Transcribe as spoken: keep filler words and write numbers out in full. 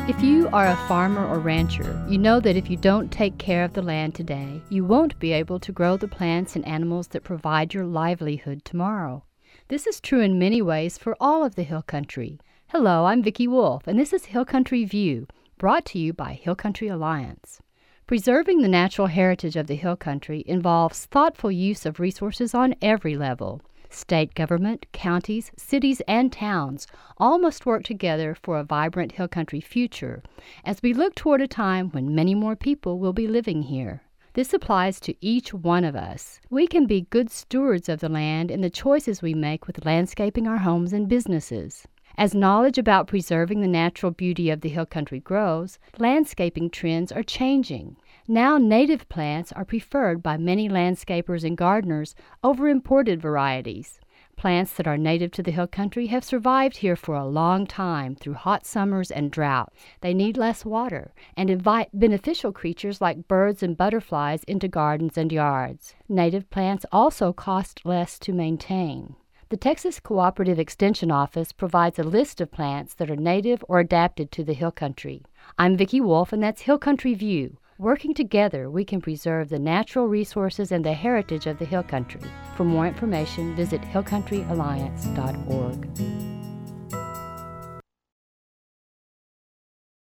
If you are a farmer or rancher, you know that if you don't take care of the land today, you won't be able to grow the plants and animals that provide your livelihood tomorrow. This is true in many ways for all of the Hill Country. Hello, I'm Vicki Wolf, and this is Hill Country View, brought to you by Hill Country Alliance. Preserving the natural heritage of the Hill Country involves thoughtful use of resources on every level. State government, counties, cities, and towns all must work together for a vibrant Hill Country future as we look toward a time when many more people will be living here. This applies to each one of us. We can be good stewards of the land in the choices we make with landscaping our homes and businesses. As knowledge about preserving the natural beauty of the Hill Country grows, landscaping trends are changing. Now native plants are preferred by many landscapers and gardeners over imported varieties. Plants that are native to the Hill Country have survived here for a long time through hot summers and drought. They need less water and invite beneficial creatures like birds and butterflies into gardens and yards. Native plants also cost less to maintain. The Texas Cooperative Extension Office provides a list of plants that are native or adapted to the Hill Country. I'm Vicki Wolf, and that's Hill Country View. Working together, we can preserve the natural resources and the heritage of the Hill Country. For more information, visit hill country alliance dot org.